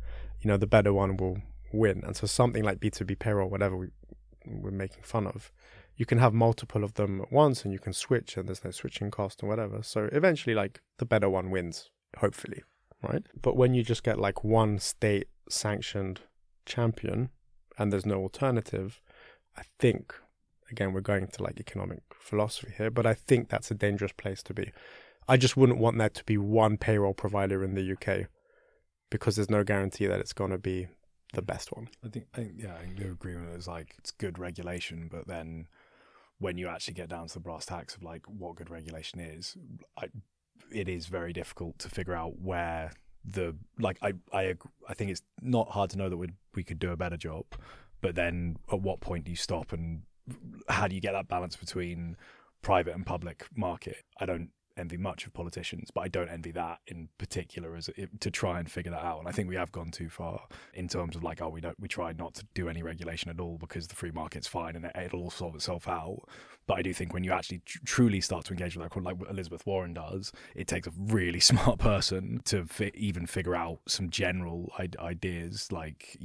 the better one will win. And so something like B2B payroll, whatever we're making fun of, you can have multiple of them at once and you can switch and there's no switching cost and whatever. So eventually like the better one wins, hopefully, right? But when you just get like one state sanctioned champion and there's no alternative, I think, again, we're going to like economic philosophy here, but I think that's a dangerous place to be. I just wouldn't want there to be one payroll provider in the UK because there's no guarantee that it's going to be the best one. I think the agreement is like it's good regulation, but then when you actually get down to the brass tacks of like what good regulation is, it is very difficult to figure out where I think it's not hard to know that we could do a better job, but then at what point do you stop and how do you get that balance between private and public market? I don't envy much of politicians, but I don't envy that in particular to try and figure that out. And I think we have gone too far in terms of like, we try not to do any regulation at all because the free market's fine and it'll all solve itself out. But I do think when you actually truly start to engage with that, like what Elizabeth Warren does, it takes a really smart person to even figure out some general ideas. Like,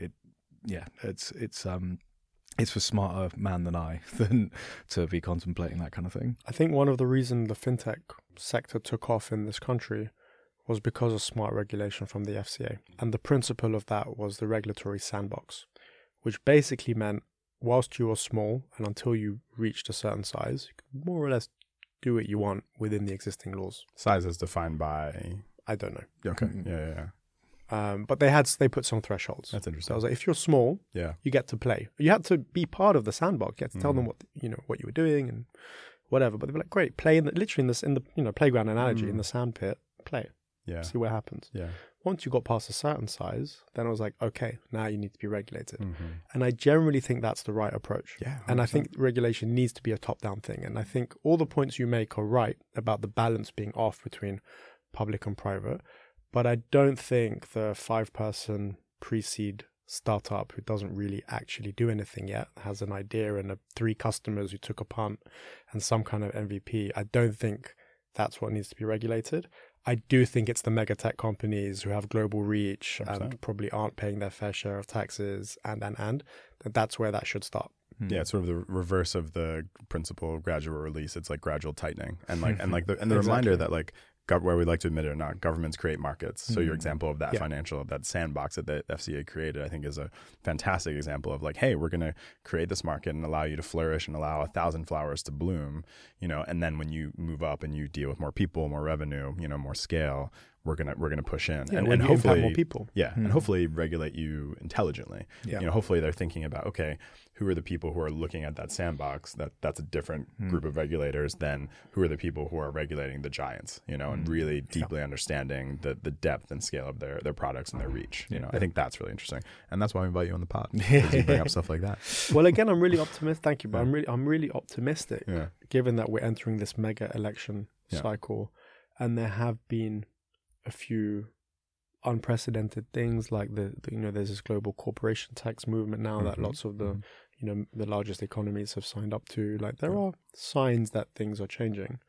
it's for smarter man than I than to be contemplating that kind of thing. I think one of the reasons the fintech sector took off in this country was because of smart regulation from the FCA. And the principle of that was the regulatory sandbox, which basically meant whilst you were small and until you reached a certain size, you could more or less do what you want within the existing laws. Size is defined by? I don't know. Okay. Yeah. But they put some thresholds. That's interesting. So I was like, if you're small, you get to play. You had to be part of the sandbox. You had to tell them what you were doing and whatever. But they were like, great, play literally in the playground analogy in the sandpit, play. Yeah. See what happens. Yeah. Once you got past a certain size, then I was like, okay, now you need to be regulated. Mm-hmm. And I generally think that's the right approach. Yeah. 100%. And I think regulation needs to be a top-down thing. And I think all the points you make are right about the balance being off between public and private. But I don't think the 5-person pre-seed startup who doesn't really actually do anything yet, has an idea and 3 customers who took a punt and some kind of MVP, I don't think that's what needs to be regulated. I do think it's the mega tech companies who have global reach 100%. And probably aren't paying their fair share of taxes and that's where that should start. Yeah, it's sort of the reverse of the principle of gradual release. It's like gradual tightening, and the reminder that like where we like to admit it or not, governments create markets. So your example of that that sandbox that the FCA created, I think is a fantastic example of like, hey, we're going to create this market and allow you to flourish and allow 1,000 flowers to bloom, and then when you move up and you deal with more people, more revenue, more scale, we're gonna push in and hopefully more people. And hopefully regulate you intelligently. Hopefully they're thinking about, okay, who are the people who are looking at that sandbox? That's a different group of regulators than who are the people who are regulating the giants, and really deeply understanding the depth and scale of their products and their reach. I think that's really interesting, and that's why we invite you on the pod, because you bring up stuff like that. Well, again, I'm really optimistic. Thank you, but I'm really optimistic, given that we're entering this mega election cycle, and there have been a few unprecedented things like there's this global corporation tax movement now that lots of the the largest economies have signed up to. Like there are signs that things are changing.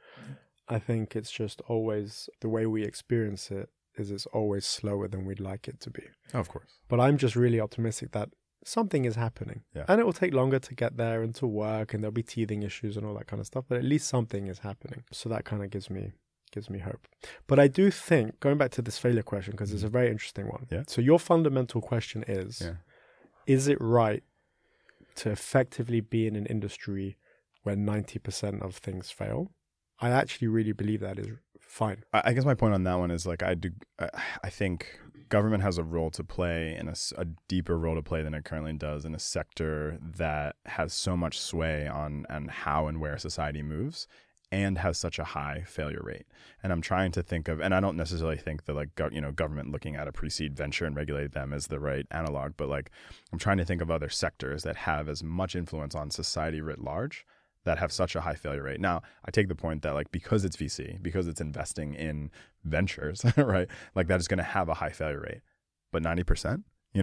I think it's just always the way we experience it is it's always slower than we'd like it to be. Oh, of course. But I'm just really optimistic that something is happening. And it will take longer to get there and to work, and there'll be teething issues and all that kind of stuff, but at least something is happening. So that kind of gives me hope. But I do think, going back to this failure question, because it's a very interesting one. So your fundamental question is it right to effectively be in an industry where 90% of things fail? I actually really believe that is fine. I guess my point on that one is like I think government has a role to play, and a deeper role to play than it currently does in a sector that has so much sway on how and where society moves, and has such a high failure rate. And I'm trying to think of, and I don't necessarily think that like government looking at a pre-seed venture and regulate them is the right analog, but like I'm trying to think of other sectors that have as much influence on society writ large that have such a high failure rate. Now, I take the point that like because it's VC, because it's investing in ventures, right? Like that is going to have a high failure rate, but 90%. And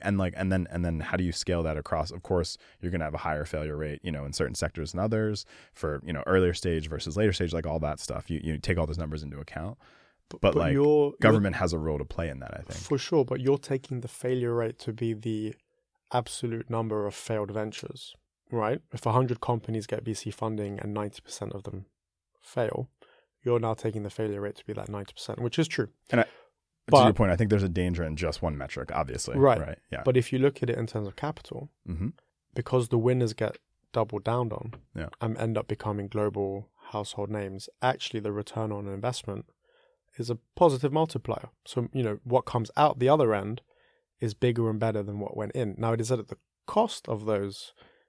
then how do you scale that across? Of course, you're going to have a higher failure rate, in certain sectors than others for, earlier stage versus later stage, like all that stuff. You take all those numbers into account. but like government has a role to play in that, I think. For sure, but you're taking the failure rate to be the absolute number of failed ventures, right? If 100 companies get VC funding and 90% of them fail, you're now taking the failure rate to be that 90%, which is true. And to your point, I think there's a danger in just one metric, obviously. Right. Yeah. But if you look at it in terms of capital, because the winners get doubled down on and end up becoming global household names, actually the return on investment is a positive multiplier. So, what comes out the other end is bigger and better than what went in. Now, it is at the cost of those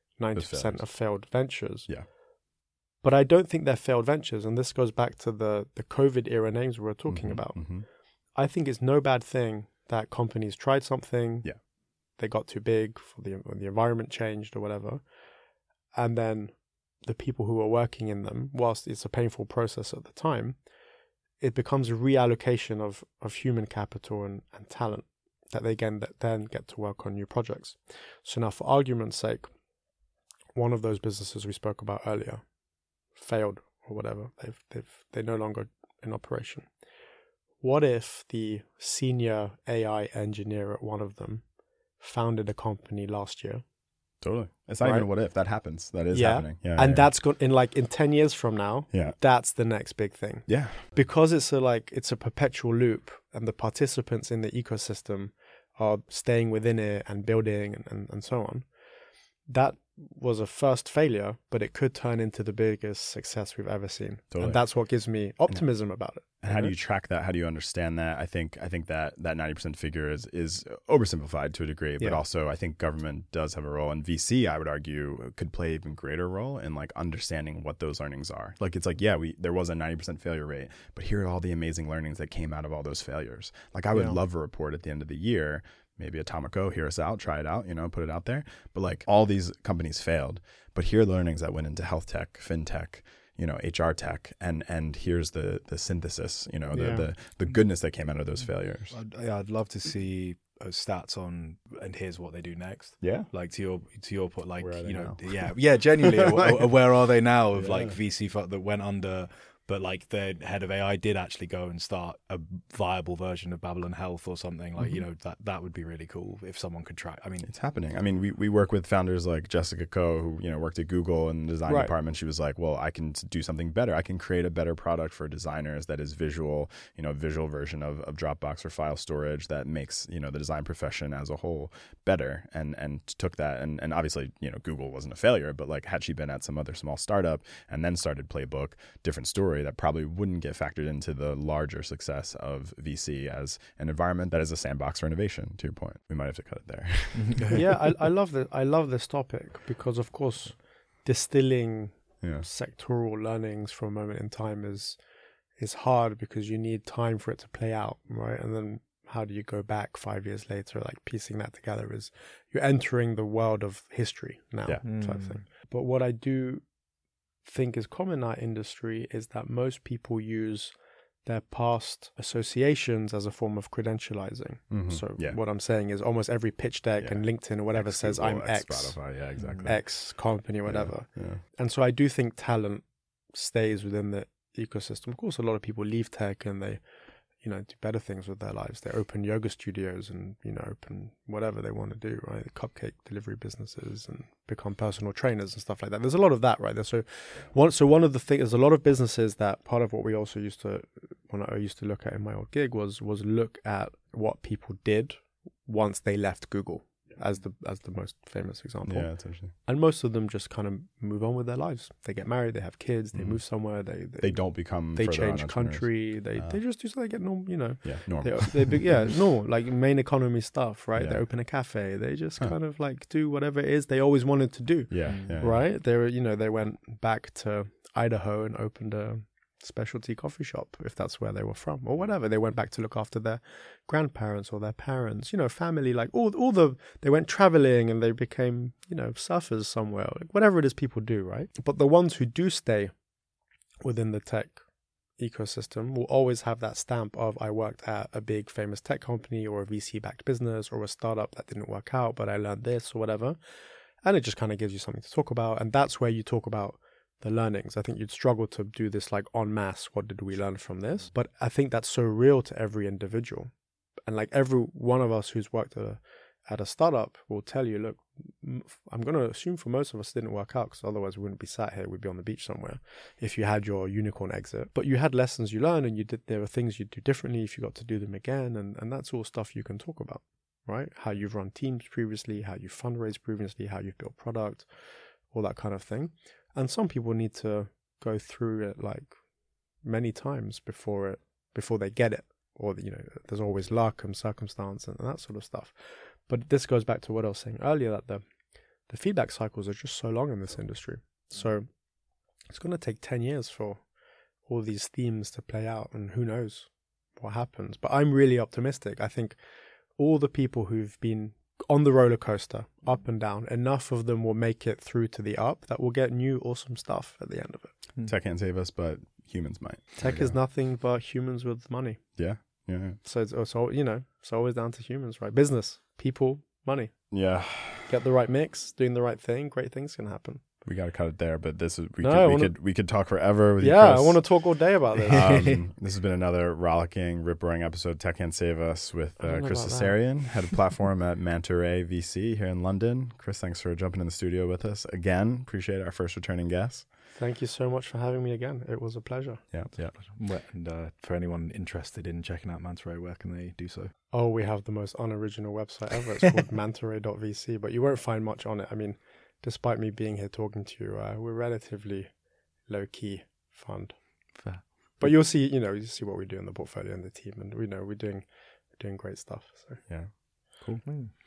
90% of failed ventures. Yeah. But I don't think they're failed ventures. And this goes back to the COVID era names we were talking about. I think it's no bad thing that companies tried something. Yeah. They got too big for the environment changed or whatever. And then the people who were working in them, whilst it's a painful process at the time, it becomes a reallocation of human capital and talent that they then get to work on new projects. So now, for argument's sake, one of those businesses we spoke about earlier failed or whatever. They're no longer in operation. What if the senior AI engineer at one of them founded a company last year? Totally. It's not even a what if. That happens. That is happening. Yeah. And that's going in 10 years from now, that's the next big thing. Yeah. Because it's a perpetual loop and the participants in the ecosystem are staying within it and building and so on. That was a first failure, but it could turn into the biggest success we've ever seen. Totally. And that's what gives me optimism about it. And how do you track that? How do you understand that? I think that 90% figure is oversimplified to a degree, but also I think government does have a role, and VC, I would argue, could play an even greater role in like understanding what those learnings are. Like it's like, there was a 90% failure rate, but here are all the amazing learnings that came out of all those failures. Like I would love a report at the end of the year. Maybe Atomico, hear us out, try it out, put it out there. But like all these companies failed, but here are the learnings that went into health tech, fintech, HR tech, and here's the synthesis, the goodness that came out of those failures. I'd love to see stats on, and here's what they do next. Yeah. Like to your point, like, now? Genuinely, where are they now of like VC that went under, but like the head of AI did actually go and start a viable version of Babylon Health or something. Like, that would be really cool if someone could track. I mean, it's happening. I mean, we work with founders like Jessica Ko, who, worked at Google in the design department. She was like, well, I can do something better. I can create a better product for designers that is visual, visual version of Dropbox for file storage that makes, the design profession as a whole better, and took that. And obviously, Google wasn't a failure, but like had she been at some other small startup and then started Playbook, different story. That probably wouldn't get factored into the larger success of VC as an environment that is a sandbox for innovation. To your point, we might have to cut it there. Yeah, I love that. I love this topic because, of course, distilling sectoral learnings from a moment in time is hard because you need time for it to play out, right? And then how do you go back 5 years later? Like piecing that together is you're entering the world of history now, type thing. But what I do think is common in our industry is that most people use their past associations as a form of credentializing. So what I'm saying is almost every pitch deck and LinkedIn or whatever says I'm X, Spotify, exactly. X company, whatever. And so I do think talent stays within the ecosystem. Of course, a lot of people leave tech and they, do better things with their lives. They open yoga studios and, open whatever they want to do, right? The cupcake delivery businesses and become personal trainers and stuff like that. There's a lot of that, right? So one of the things, there's a lot of businesses that part of what we also when I used to look at in my old gig was look at what people did once they left Google. As the most famous example. Yeah, that's interesting. And most of them just kind of move on with their lives. They get married, they have kids, they move somewhere, they don't become, they change country, they just do something, they get normal, normal. Normal, like main economy stuff, right? They open a cafe, they just kind of like do whatever it is they always wanted to do. Right? They were, they went back to Idaho and opened a specialty coffee shop, if that's where they were from, or whatever. They went back to look after their grandparents or their parents, family, like they went traveling and they became, surfers somewhere, like whatever it is people do, right? But the ones who do stay within the tech ecosystem will always have that stamp of I worked at a big famous tech company or a VC-backed business or a startup that didn't work out, but I learned this or whatever. And it just kind of gives you something to talk about. And that's where you talk about the learnings. I think you'd struggle to do this like en masse. What did we learn from this? But I think that's so real to every individual. And like every one of us who's worked at a startup will tell you, look, I'm going to assume for most of us it didn't work out, because otherwise we wouldn't be sat here. We'd be on the beach somewhere if you had your unicorn exit. But you had lessons you learned, and there were things you'd do differently if you got to do them again. And that's all stuff you can talk about, right? How you've run teams previously, how you've fundraised previously, how you've built product, all that kind of thing. And some people need to go through it like many times before they get it. Or, there's always luck and circumstance and that sort of stuff. But this goes back to what I was saying earlier, that the feedback cycles are just so long in this industry. So it's going to take 10 years for all these themes to play out, and who knows what happens. But I'm really optimistic. I think all the people who've been on the roller coaster, up and down, enough of them will make it through to the up that will get new awesome stuff at the end of it. Tech can't save us, but humans might. Tech is nothing but humans with money. Yeah. So it's always down to humans, right? Business, people, money. Yeah. Get the right mix, doing the right thing, great things can happen. We got to cut it there, but we could talk forever with you, Chris. I want to talk all day about this. This has been another rollicking, rip-roaring episode, Tech Can't Save Us, with Chris Cesarian, head of platform at Manta Ray VC here in London. Chris, thanks for jumping in the studio with us again. Appreciate our first returning guest. Thank you so much for having me again. It was a pleasure. Yeah. And for anyone interested in checking out Manta Ray, where can they do so? Oh, we have the most unoriginal website ever. It's called mantaray.vc, but you won't find much on it. I mean, despite me being here talking to you, we're relatively low-key fund. Fair. But you'll see, you see what we do in the portfolio and the team, and we know we're doing great stuff. So yeah, cool.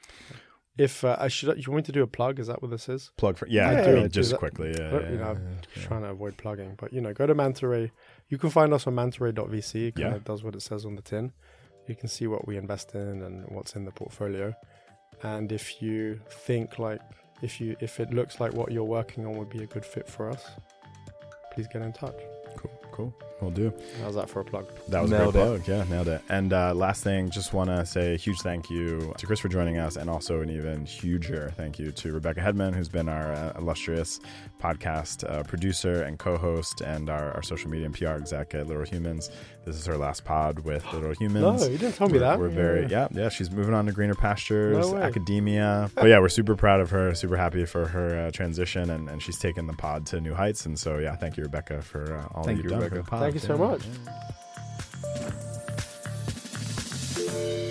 If you want me to do a plug, is that what this is? Plug for quickly. I'm trying to avoid plugging, but go to Manta Ray. You can find us on mantaray.vc. It kind of does what it says on the tin. You can see what we invest in and what's in the portfolio. And if you think if it looks like what you're working on would be a good fit for us, please get in touch. Cool. Will do. How's that for a plug? That was a great plug. Yeah, nailed it. And last thing, just want to say a huge thank you to Chris for joining us, and also an even huger thank you to Rebecca Hedman, who's been our illustrious podcast producer and co-host, and our social media and PR exec at Little Humans. This is her last pod with Little Humans. No, you didn't tell me that. We're very, she's moving on to greener pastures, academia. But yeah, we're super proud of her, super happy for her transition, and she's taken the pod to new heights. And so, thank you, Rebecca, for all you've done for the pod. Thank you so much.